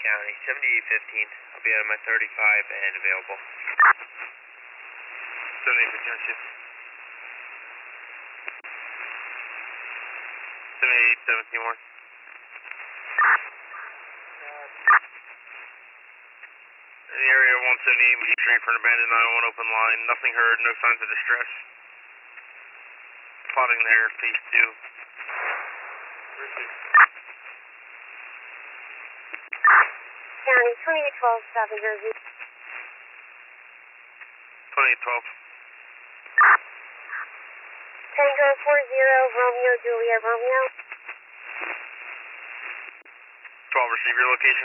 County, 7815. I'll be out of my 35 and available. 7815, receive. 7817 1. In the area 178 Main Street for an abandoned 901 open line. Nothing heard, no signs of distress. Plotting there, phase 2. Receive. County, 2812, South New Jersey. 2812. Tango 40, Romeo, Juliet, Romeo. 12, receive your location.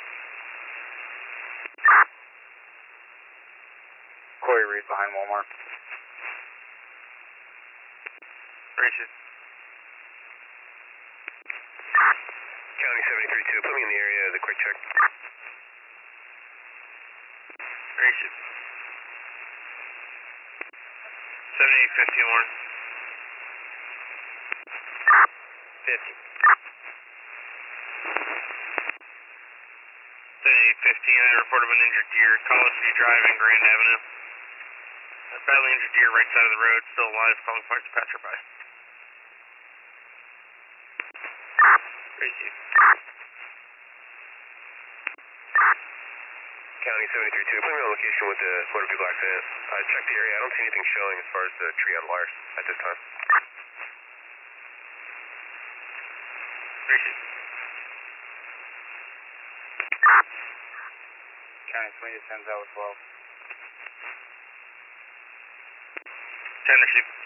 Corey Reed behind Walmart. Receive. County 732, put me in the area of the quick check. Receive. 7815 1. 50. 7815, I report of an injured deer. College View Drive and Grand Avenue. A badly injured deer right side of the road, still alive, calling points to passerby. Receive. County 732, put me on location with the motor vehicle accident. I checked the area. I don't see anything showing as far as the tree on wires at this time. Receive. County 20 to 10, that was 12. 10, receive.